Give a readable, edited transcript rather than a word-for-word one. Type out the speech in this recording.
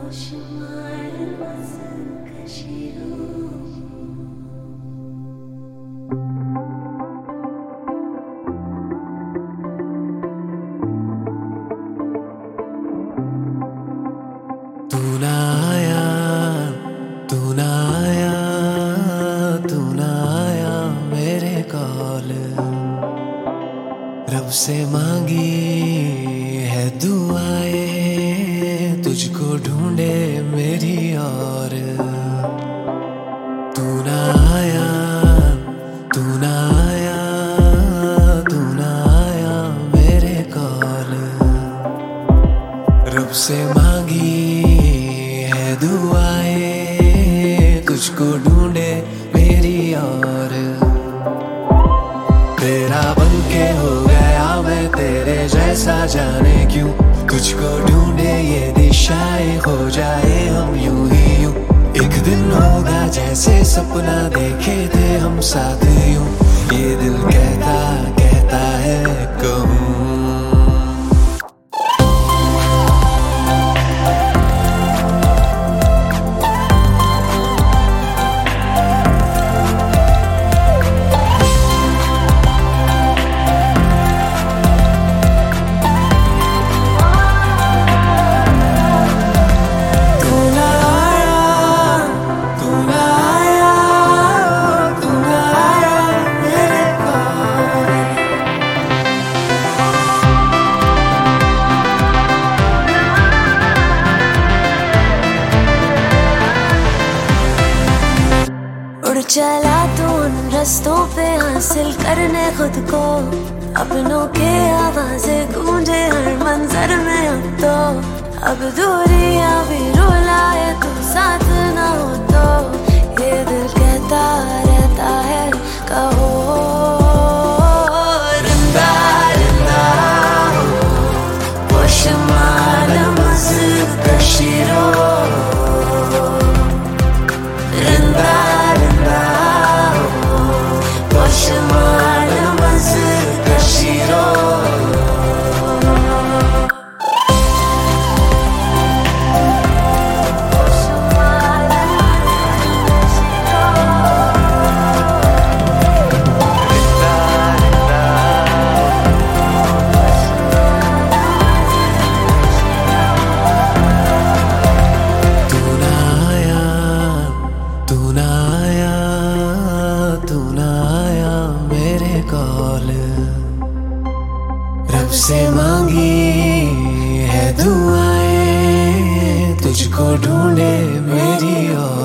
तू ना आया, तू ना आया, तू ना आया मेरे कॉल। रब से मांगी है दुआएं, तुझको ढूंढे मेरी और। तू ना आया, तू ना आया, तू ना आया मेरे कॉल। रब से मांगी है दुआएं, तुझको ढूंढे मेरी और। तेरा बनके हो गया मैं तेरे जैसा, जाने क्यों तुझको ढूंढे ये दिशाएं, हो जाए हम यूं ही यूं। एक दिन होगा जैसे सपना देखे थे हम साथ यूं, ये दिल कहता कहता है कहूँ। चला तू उन रस्तों पे हासिल करने खुद को, अपनों के आवाजें गूंजे हर मंजर में। अब तो अब दूरियां भी रुलाए, तू साथ ना हो तो ये दिल कहता रहता है कहो। Rinda Rinda boşumalımız kaşıyor. Rinda rinda boşumalımız kaşıyor. रब से मांगी है दुआएं, तुझको ढूंढे मेरी और।